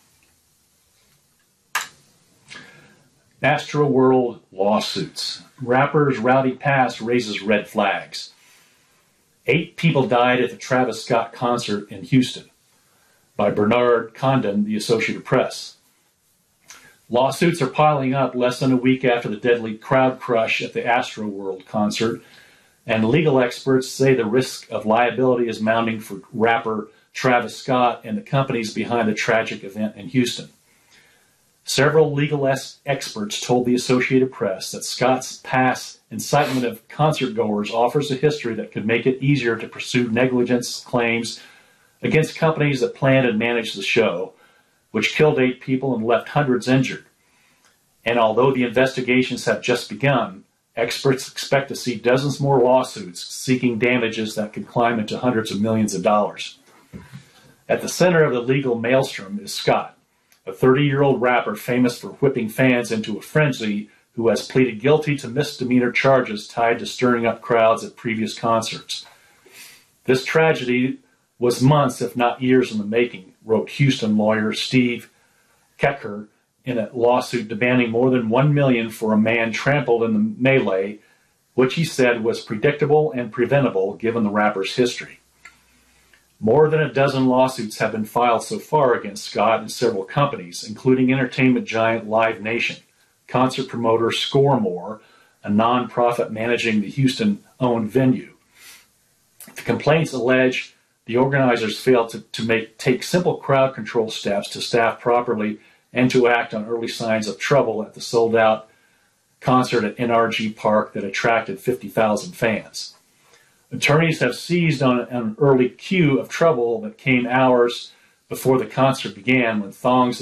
Speaker 4: Astroworld lawsuits. Rapper's rowdy past raises red flags. 8 people died at the Travis Scott concert in Houston, by Bernard Condon, the Associated Press. Lawsuits are piling up less than a week after the deadly crowd crush at the Astroworld concert, and legal experts say the risk of liability is mounting for rapper Travis Scott and the companies behind the tragic event in Houston. Several legal experts told the Associated Press that Scott's past incitement of concertgoers offers a history that could make it easier to pursue negligence claims against companies that planned and managed the show, which killed 8 people and left hundreds injured. And although the investigations have just begun, experts expect to see dozens more lawsuits seeking damages that could climb into hundreds of millions of dollars. At the center of the legal maelstrom is Scott, a 30-year-old rapper famous for whipping fans into a frenzy who has pleaded guilty to misdemeanor charges tied to stirring up crowds at previous concerts. This tragedy was months, if not years, in the making, wrote Houston lawyer Steve Kecker in a lawsuit demanding more than $1 million for a man trampled in the melee, which he said was predictable and preventable given the rapper's history. More than a dozen lawsuits have been filed so far against Scott and several companies, including entertainment giant Live Nation, concert promoter Scoremore, a nonprofit managing the Houston-owned venue. The complaints allege the organizers failed to take simple crowd control steps to staff properly and to act on early signs of trouble at the sold-out concert at NRG Park that attracted 50,000 fans. Attorneys have seized on an early cue of trouble that came hours before the concert began when throngs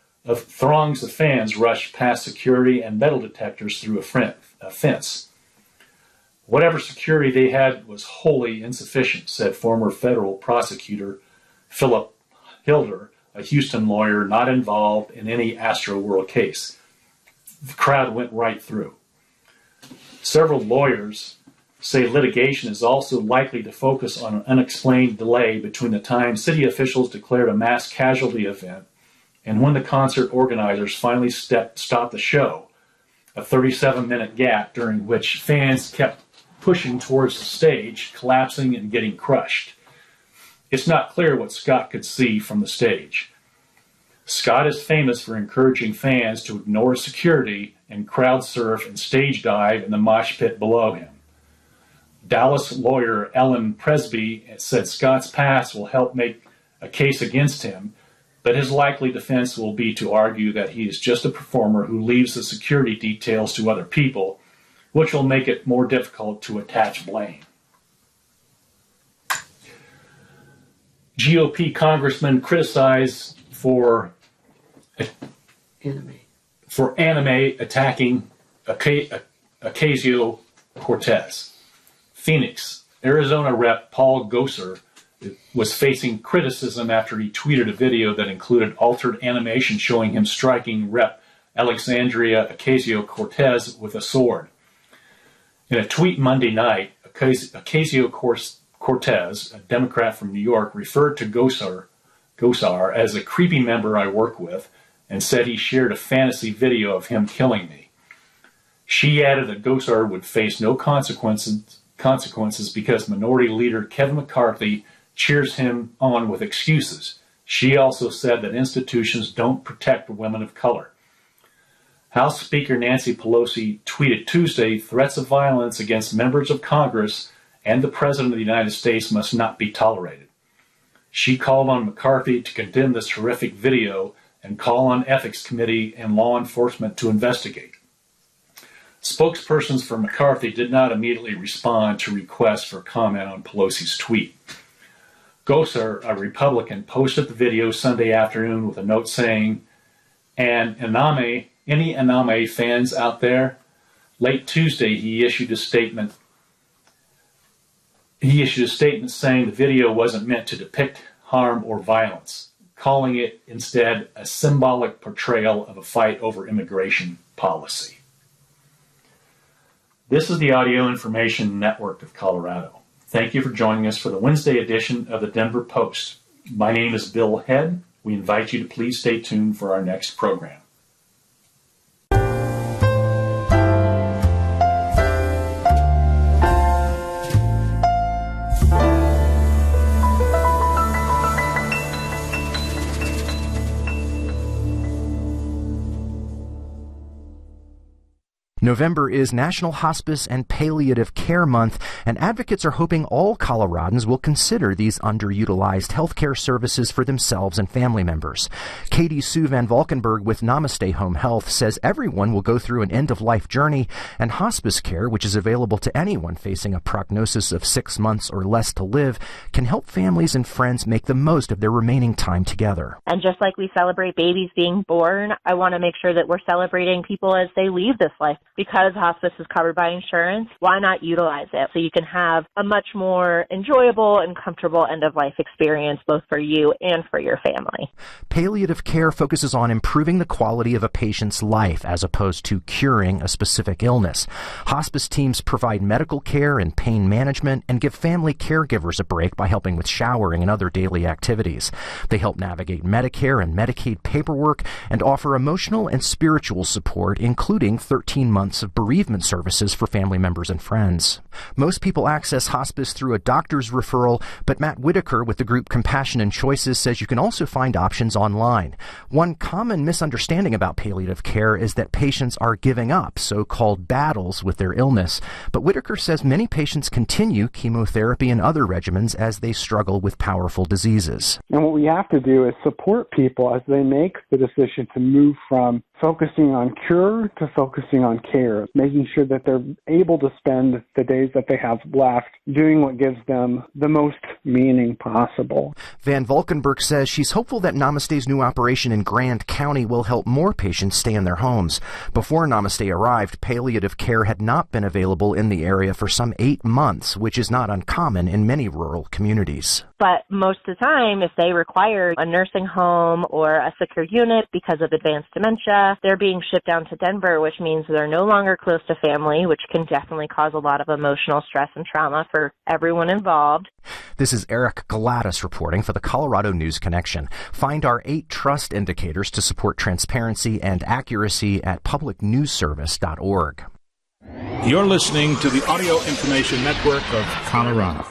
Speaker 4: of fans rushed past security and metal detectors through a fence. Whatever security they had was wholly insufficient, said former federal prosecutor Philip Hilder, a Houston lawyer not involved in any Astroworld case. The crowd went right through. Several lawyers say litigation is also likely to focus on an unexplained delay between the time city officials declared a mass casualty event and when the concert organizers finally stopped the show, a 37-minute gap during which fans kept pushing towards the stage, collapsing and getting crushed. It's not clear what Scott could see from the stage. Scott is famous for encouraging fans to ignore security and crowd surf and stage dive in the mosh pit below him. Dallas lawyer Ellen Presby said Scott's past will help make a case against him, but his likely defense will be to argue that he is just a performer who leaves the security details to other people, which will make it more difficult to attach blame. GOP congressman criticized for anime attacking Ocasio-Cortez. Phoenix, Arizona Rep. Paul Gosar was facing criticism after he tweeted a video that included altered animation showing him striking Rep. Alexandria Ocasio-Cortez with a sword. In a tweet Monday night, Ocasio-Cortez, a Democrat from New York, referred to Gosar as a creepy member I work with and said he shared a fantasy video of him killing me. She added that Gosar would face no consequences because Minority Leader Kevin McCarthy cheers him on with excuses. She also said that institutions don't protect women of color. House Speaker Nancy Pelosi tweeted Tuesday, threats of violence against members of Congress and the President of the United States must not be tolerated. She called on McCarthy to condemn this horrific video and call on Ethics Committee and law enforcement to investigate. Spokespersons for McCarthy did not immediately respond to requests for comment on Pelosi's tweet. Gosar, a Republican, posted the video Sunday afternoon with a note saying, "And any anime fans out there?" Late Tuesday, he issued a statement saying the video wasn't meant to depict harm or violence, calling it instead a symbolic portrayal of a fight over immigration policy. This is the Audio Information Network of Colorado. Thank you for joining us for the Wednesday edition of the Denver Post. My name is Bill Head. We invite you to please stay tuned for our next program.
Speaker 5: November is National Hospice and Palliative Care Month, and advocates are hoping all Coloradans will consider these underutilized healthcare services for themselves and family members. Katie Sue Van Valkenburg with Namaste Home Health says everyone will go through an end-of-life journey, and hospice care, which is available to anyone facing a prognosis of 6 months or less to live, can help families and friends make the most of their remaining time together.
Speaker 6: And just like we celebrate babies being born, I want to make sure that we're celebrating people as they leave this life. because hospice is covered by insurance, why not utilize it so you can have a much more enjoyable and comfortable end-of-life experience both for you and for your family.
Speaker 5: Palliative care focuses on improving the quality of a patient's life as opposed to curing a specific illness. Hospice teams provide medical care and pain management and give family caregivers a break by helping with showering and other daily activities. They help navigate Medicare and Medicaid paperwork and offer emotional and spiritual support, including 13 months of bereavement services for family members and friends. Most people access hospice through a doctor's referral, but Matt Whitaker with the group Compassion and Choices says you can also find options online. One common misunderstanding about palliative care is that patients are giving up so-called battles with their illness, but Whitaker says many patients continue chemotherapy and other regimens as they struggle with powerful diseases.
Speaker 7: And what we have to do is support people as they make the decision to move from focusing on cure to focusing on care, making sure that they're able to spend the days that they have left doing what gives them the most meaning possible.
Speaker 5: Van Valkenburg says she's hopeful that Namaste's new operation in Grand County will help more patients stay in their homes. Before Namaste arrived, palliative care had not been available in the area for some 8 months, which is not uncommon in many rural communities.
Speaker 6: But most of the time, if they require a nursing home or a secure unit because of advanced dementia, they're being shipped down to Denver, which means they're no longer close to family, which can definitely cause a lot of emotional stress and trauma for everyone involved.
Speaker 5: This is Eric Galatis reporting for the Colorado News Connection. Find our 8 trust indicators to support transparency and accuracy at publicnewsservice.org.
Speaker 8: You're listening to the Audio Information Network of Colorado.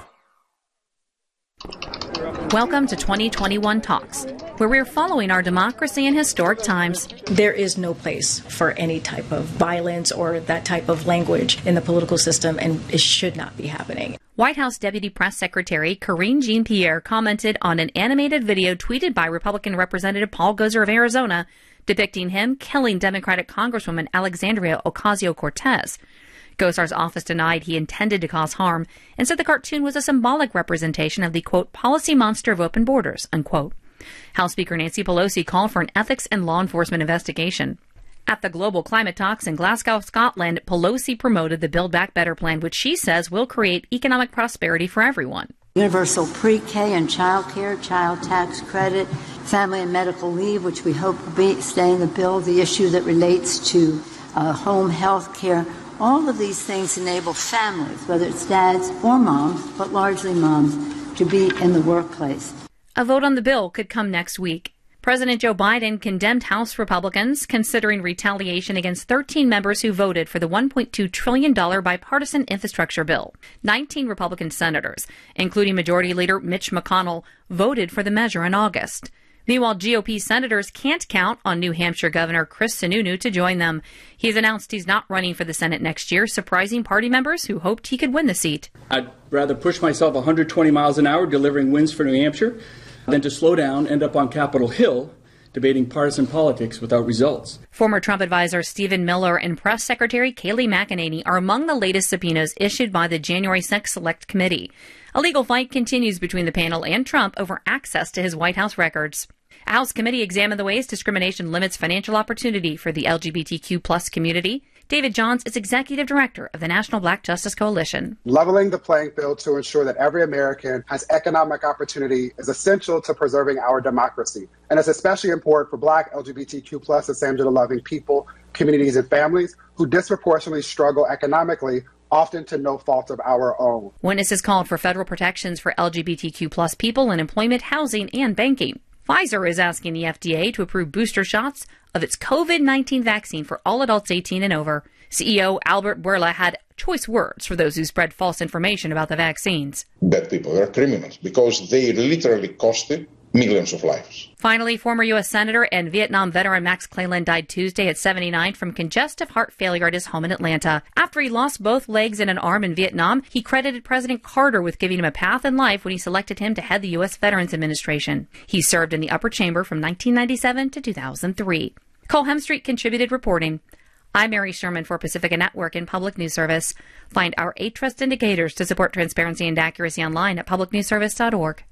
Speaker 9: Welcome to 2021 Talks, where we're following our democracy in historic times.
Speaker 10: There is no place for any type of violence or that type of language in the political system, and it should not be happening.
Speaker 9: White House Deputy Press Secretary Karine Jean-Pierre commented on an animated video tweeted by Republican Representative Paul Gosar of Arizona, depicting him killing Democratic Congresswoman Alexandria Ocasio-Cortez. Gosar's office denied he intended to cause harm and said the cartoon was a symbolic representation of the, quote, policy monster of open borders, unquote. House Speaker Nancy Pelosi called for an ethics and law enforcement investigation. At the Global Climate Talks in Glasgow, Scotland, Pelosi promoted the Build Back Better plan, which she says will create economic prosperity for everyone.
Speaker 11: Universal pre-K and child care, child tax credit, family and medical leave, which we hope will stay in the bill, the issue that relates to home health care. All of these things enable families, whether it's dads or moms, but largely moms, to be in the workplace.
Speaker 9: A vote on the bill could come next week. President Joe Biden condemned House Republicans considering retaliation against 13 members who voted for the $1.2 trillion bipartisan infrastructure bill. 19 Republican senators, including Majority Leader Mitch McConnell, voted for the measure in August. Meanwhile, GOP senators can't count on New Hampshire Governor Chris Sununu to join them. He's announced he's not running for the Senate next year, surprising party members who hoped he could win the seat.
Speaker 12: I'd rather push myself 120 miles an hour delivering wins for New Hampshire than to slow down, end up on Capitol Hill, debating partisan politics without results.
Speaker 9: Former Trump advisor Stephen Miller and Press Secretary Kayleigh McEnany are among the latest subpoenas issued by the January 6th Select Committee. A legal fight continues between the panel and Trump over access to his White House records. A House committee examined the ways discrimination limits financial opportunity for the LGBTQ plus community. David Johns is executive director of the National Black Justice Coalition.
Speaker 13: Leveling the playing field to ensure that every American has economic opportunity is essential to preserving our democracy. And it's especially important for Black, LGBTQ plus, and same-gender-loving people, communities, and families who disproportionately struggle economically, often to no fault of our own.
Speaker 9: Witnesses called for federal protections for LGBTQ plus people in employment, housing, and banking. Pfizer is asking the FDA to approve booster shots of its COVID-19 vaccine for all adults 18 and over. CEO Albert Bourla had choice words for those who spread false information about the vaccines.
Speaker 14: That people are criminals because they literally costed millions of lives.
Speaker 9: Finally, former U.S. Senator and Vietnam veteran Max Cleland died Tuesday at 79 from congestive heart failure at his home in Atlanta. After he lost both legs and an arm in Vietnam, he credited President Carter with giving him a path in life when he selected him to head the U.S. Veterans Administration. He served in the upper chamber from 1997 to 2003. Cole Hemstreet contributed reporting. I'm Mary Sherman for Pacifica Network and Public News Service. Find our 8 trust indicators to support transparency and accuracy online at publicnewsservice.org.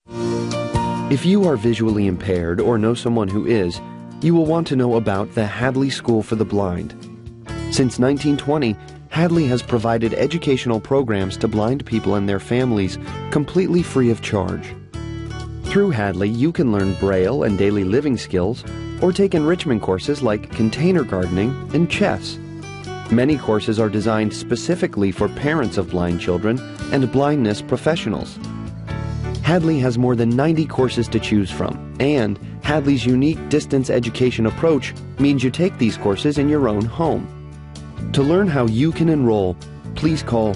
Speaker 15: If you are visually impaired or know someone who is, you will want to know about the Hadley School for the Blind. Since 1920, Hadley has provided educational programs to blind people and their families completely free of charge. Through Hadley, you can learn Braille and daily living skills, or take enrichment courses like container gardening and chess. Many courses are designed specifically for parents of blind children and blindness professionals. Hadley has more than 90 courses to choose from, and Hadley's unique distance education approach means you take these courses in your own home. To learn how you can enroll, please call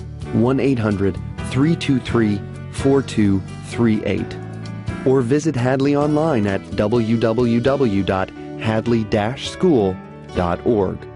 Speaker 15: 1-800-323-4238 or visit Hadley online at www.hadley-school.org.